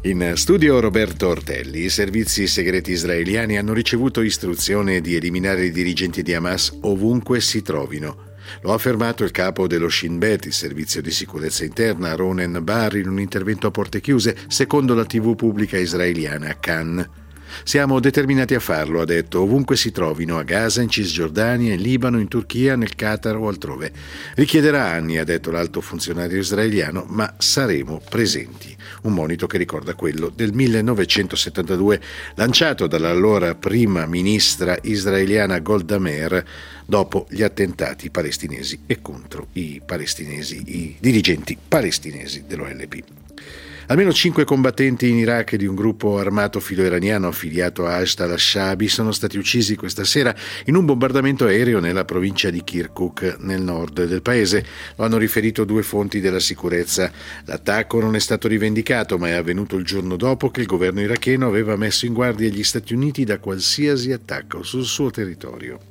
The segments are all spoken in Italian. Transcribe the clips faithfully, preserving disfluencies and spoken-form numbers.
In studio Roberto Ortelli. I servizi segreti israeliani hanno ricevuto istruzione di eliminare i dirigenti di Hamas ovunque si trovino. Lo ha affermato il capo dello Shin Bet, il servizio di sicurezza interna, Ronen Bar, in un intervento a porte chiuse, secondo la tivù pubblica israeliana Kan. Siamo determinati a farlo, ha detto, ovunque si trovino, a Gaza, in Cisgiordania, in Libano, in Turchia, nel Qatar o altrove. Richiederà anni, ha detto l'alto funzionario israeliano, ma saremo presenti. Un monito che ricorda quello del millenovecentosettantadue, lanciato dall'allora prima ministra israeliana Golda Meir dopo gli attentati palestinesi e contro i palestinesi, i dirigenti palestinesi dell'O L P. Almeno cinque combattenti in Iraq di un gruppo armato filo-iraniano affiliato a Hashd al-Shaabi sono stati uccisi questa sera in un bombardamento aereo nella provincia di Kirkuk, nel nord del paese. Lo hanno riferito due fonti della sicurezza. L'attacco non è stato rivendicato, ma è avvenuto il giorno dopo che il governo iracheno aveva messo in guardia gli Stati Uniti da qualsiasi attacco sul suo territorio.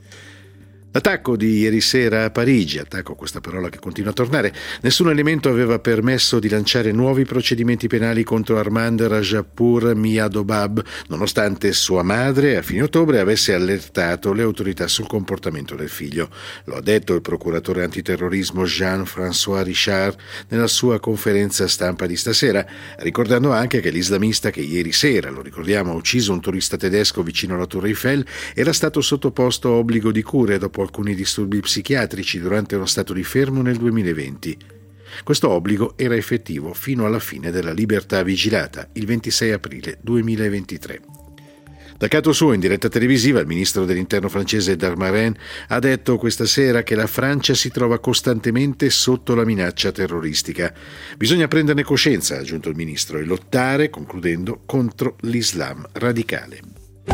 L'attacco di ieri sera a Parigi, attacco questa parola che continua a tornare, nessun elemento aveva permesso di lanciare nuovi procedimenti penali contro Armand Rajapour Miadobab, nonostante sua madre a fine ottobre avesse allertato le autorità sul comportamento del figlio. Lo ha detto il procuratore antiterrorismo Jean-François Richard nella sua conferenza stampa di stasera, ricordando anche che l'islamista che ieri sera, lo ricordiamo, ha ucciso un turista tedesco vicino alla Torre Eiffel era stato sottoposto a obbligo di cure dopo alcuni disturbi psichiatrici durante uno stato di fermo nel duemilaventi. Questo obbligo era effettivo fino alla fine della libertà vigilata, il ventisei aprile duemilaventitré. Da canto suo, in diretta televisiva, il ministro dell'interno francese Darmanin ha detto questa sera che la Francia si trova costantemente sotto la minaccia terroristica. Bisogna prenderne coscienza, ha aggiunto il ministro, e lottare, concludendo, contro l'Islam radicale.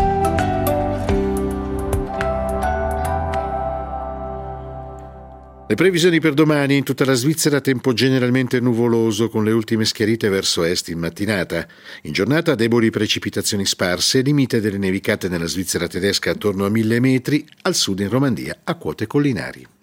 Le previsioni per domani: in tutta la Svizzera tempo generalmente nuvoloso con le ultime schiarite verso est in mattinata. In giornata deboli precipitazioni sparse, limite delle nevicate nella Svizzera tedesca attorno a mille metri, al sud in Romandia a quote collinari.